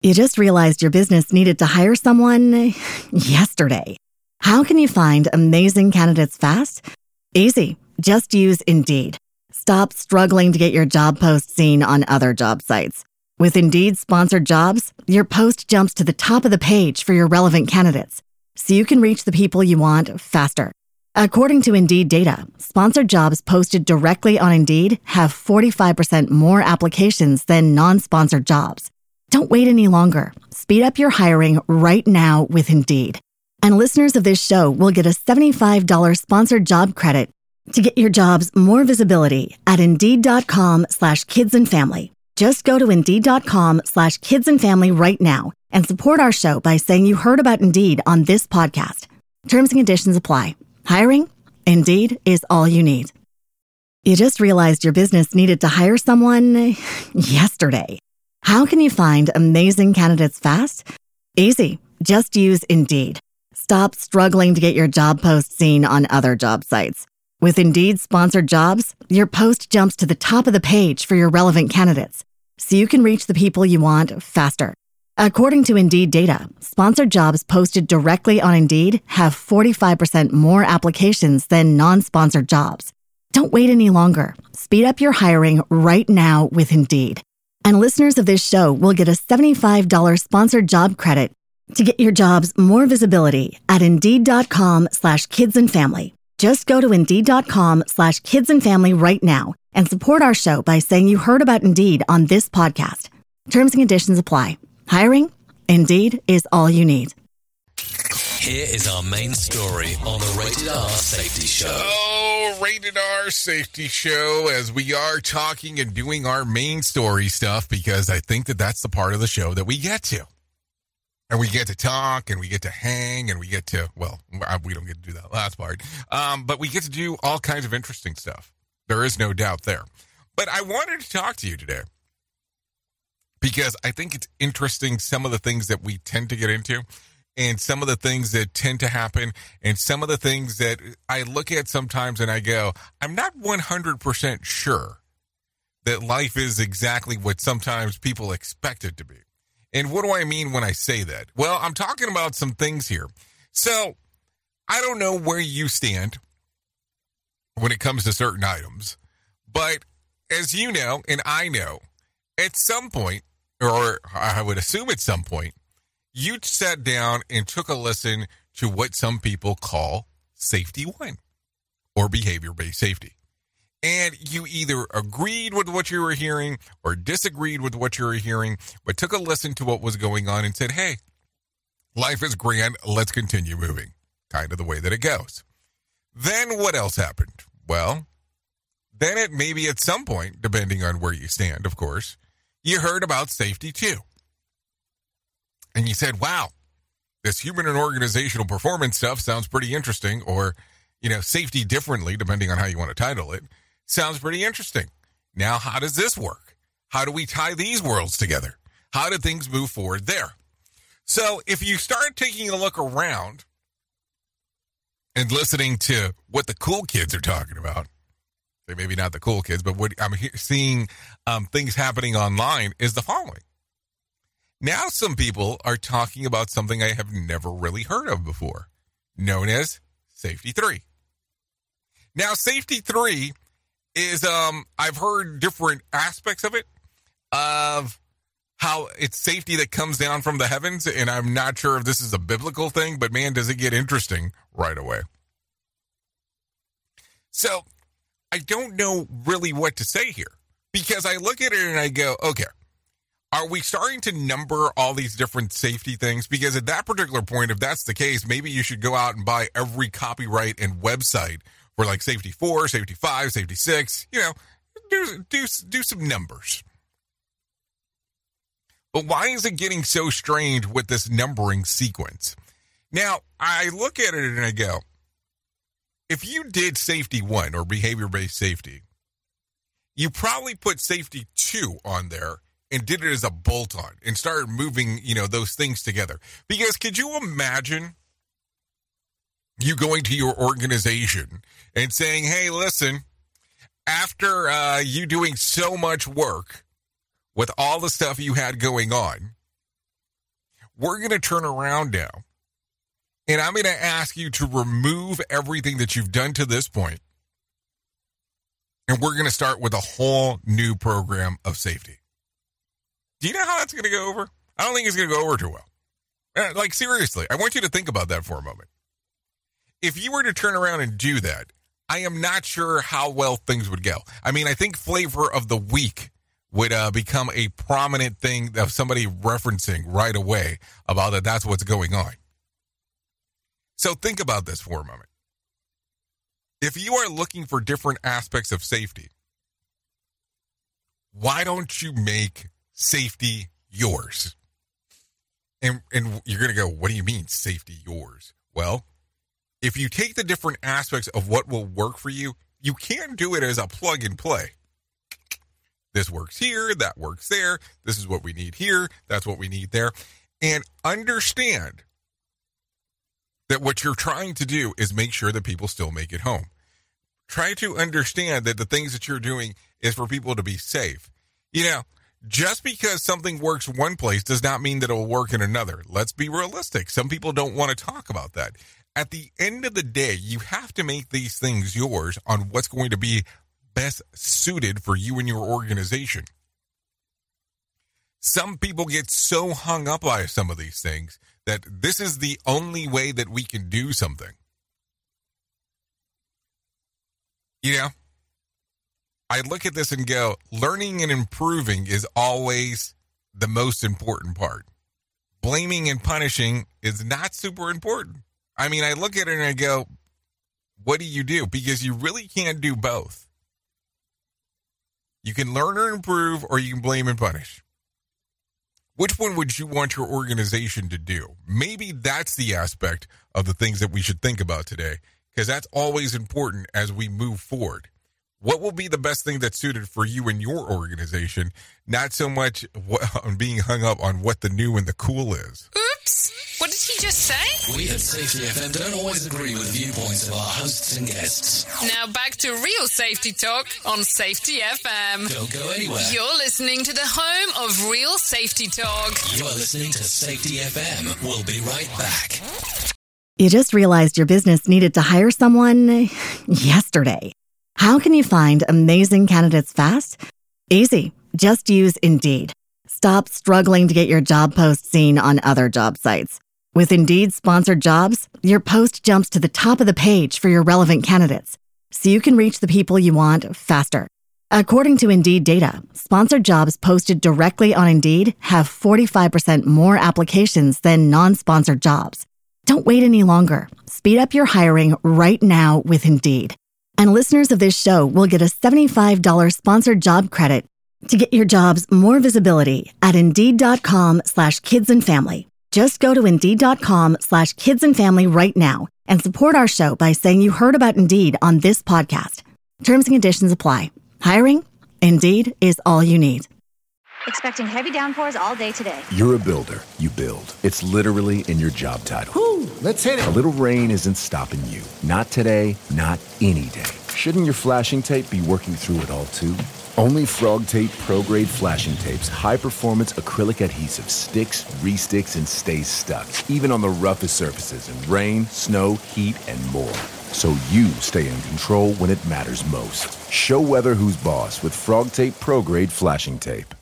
You just realized your business needed to hire someone yesterday. How can you find amazing candidates fast? Easy. Just use Indeed. Stop struggling to get your job post seen on other job sites. With Indeed sponsored jobs, your post jumps to the top of the page for your relevant candidates, so you can reach the people you want faster. According to Indeed data, sponsored jobs posted directly on Indeed have 45% more applications than non-sponsored jobs. Don't wait any longer. Speed up your hiring right now with Indeed. And listeners of this show will get a $75 sponsored job credit to get your jobs more visibility at Indeed.com/kidsandfamily. Just go to Indeed.com/kidsandfamily right now and support our show by saying you heard about Indeed on this podcast. Terms and conditions apply. Hiring? Indeed is all you need. You just realized your business needed to hire someone yesterday. How can you find amazing candidates fast? Easy. Just use Indeed. Stop struggling to get your job post seen on other job sites. With Indeed sponsored jobs, your post jumps to the top of the page for your relevant candidates, so you can reach the people you want faster. According to Indeed data, sponsored jobs posted directly on Indeed have 45% more applications than non-sponsored jobs. Don't wait any longer. Speed up your hiring right now with Indeed. And listeners of this show will get a $75 sponsored job credit to get your jobs more visibility at Indeed.com/kidsandfamily. Just go to Indeed.com/kidsandfamily right now and support our show by saying you heard about Indeed on this podcast. Terms and conditions apply. Hiring? Indeed is all you need. Here is our main story on the Rated R Safety Show. Oh, Rated R Safety Show, as we are talking and doing our main story stuff, because I think that that's the part of the show that we get to. And we get to talk, and we get to hang, and we get to, well, we don't get to do that last part, but we get to do all kinds of interesting stuff. There is no doubt there. But I wanted to talk to you today because I think it's interesting, some of the things that we tend to get into, and some of the things that tend to happen, and some of the things that I look at sometimes and I go, I'm not 100% sure that life is exactly what sometimes people expect it to be. And what do I mean when I say that? Well, I'm talking about some things here. So I don't know where you stand when it comes to certain items, but as you know, and I know, at some point, or I would assume at some point, you sat down and took a listen to what some people call Safety 1 or behavior-based safety. And you either agreed with what you were hearing or disagreed with what you were hearing, but took a listen to what was going on and said, hey, life is grand, let's continue moving. Kind of the way that it goes. Then what else happened? Well, then it maybe at some point, depending on where you stand, of course, you heard about Safety 2. And you said, wow, this human and organizational performance stuff sounds pretty interesting, or, safety differently, depending on how you want to title it, sounds pretty interesting. Now, how does this work? How do we tie these worlds together? How do things move forward there? So if you start taking a look around and listening to what the cool kids are talking about, maybe not the cool kids, but what I'm seeing things happening online is the following. Now some people are talking about something I have never really heard of before, known as Safety 3. Now, Safety 3 is, I've heard different aspects of it, of how it's safety that comes down from the heavens, and I'm not sure if this is a biblical thing, but man, does it get interesting right away. So, I don't know really what to say here, because I look at it and I go, okay, are we starting to number all these different safety things? Because at that particular point, if that's the case, maybe you should go out and buy every copyright and website for like Safety 4, Safety 5, Safety 6, do some numbers. But why is it getting so strange with this numbering sequence? Now, I look at it and I go, if you did Safety 1 or behavior-based safety, you probably put Safety 2 on there and did it as a bolt-on and started moving, those things together. Because could you imagine you going to your organization and saying, hey, listen, after you doing so much work with all the stuff you had going on, we're going to turn around now, and I'm going to ask you to remove everything that you've done to this point, and we're going to start with a whole new program of safety. Do you know how that's going to go over? I don't think it's going to go over too well. Like, seriously, I want you to think about that for a moment. If you were to turn around and do that, I am not sure how well things would go. I mean, I think flavor of the week would become a prominent thing of somebody referencing right away about that's what's going on. So think about this for a moment. If you are looking for different aspects of safety, why don't you make safety yours? And you're going to go, what do you mean safety yours? Well, if you take the different aspects of what will work for you, you can do it as a plug and play. This works here, that works there. This is what we need here. That's what we need there. And understand that what you're trying to do is make sure that people still make it home. Try to understand that the things that you're doing is for people to be safe. You know, just because something works one place does not mean that it will work in another. Let's be realistic. Some people don't want to talk about that. At the end of the day, you have to make these things yours on what's going to be best suited for you and your organization. Some people get so hung up by some of these things that this is the only way that we can do something. You know, I look at this and go, learning and improving is always the most important part. Blaming and punishing is not super important. I mean, I look at it and I go, what do you do? Because you really can't do both. You can learn or improve, or you can blame and punish. Which one would you want your organization to do? Maybe that's the aspect of the things that we should think about today, because that's always important as we move forward. What will be the best thing that's suited for you and your organization, not so much on being hung up on what the new and the cool is. Oops! What did he just say? We at Safety FM don't always agree with viewpoints of our hosts and guests. Now back to real safety talk on Safety FM. Don't go anywhere. You're listening to the home of real safety talk. You are listening to Safety FM. We'll be right back. You just realized your business needed to hire someone yesterday. How can you find amazing candidates fast? Easy. Just use Indeed. Stop struggling to get your job post seen on other job sites. With Indeed sponsored jobs, your post jumps to the top of the page for your relevant candidates, so you can reach the people you want faster. According to Indeed data, sponsored jobs posted directly on Indeed have 45% more applications than non-sponsored jobs. Don't wait any longer. Speed up your hiring right now with Indeed. And listeners of this show will get a $75 sponsored job credit to get your jobs more visibility at Indeed.com/kidsandfamily. Just go to Indeed.com/kidsandfamily right now and support our show by saying you heard about Indeed on this podcast. Terms and conditions apply. Hiring? Indeed is all you need. Expecting heavy downpours all day today. You're a builder. You build. It's literally in your job title. Whew, let's hit it. A little rain isn't stopping you. Not today, not any day. Shouldn't your flashing tape be working through it all too? Only Frog Tape Pro Grade Flashing Tape's high-performance acrylic adhesive sticks, re-sticks, and stays stuck, even on the roughest surfaces in rain, snow, heat, and more. So you stay in control when it matters most. Show weather who's boss with Frog Tape Pro Grade Flashing Tape.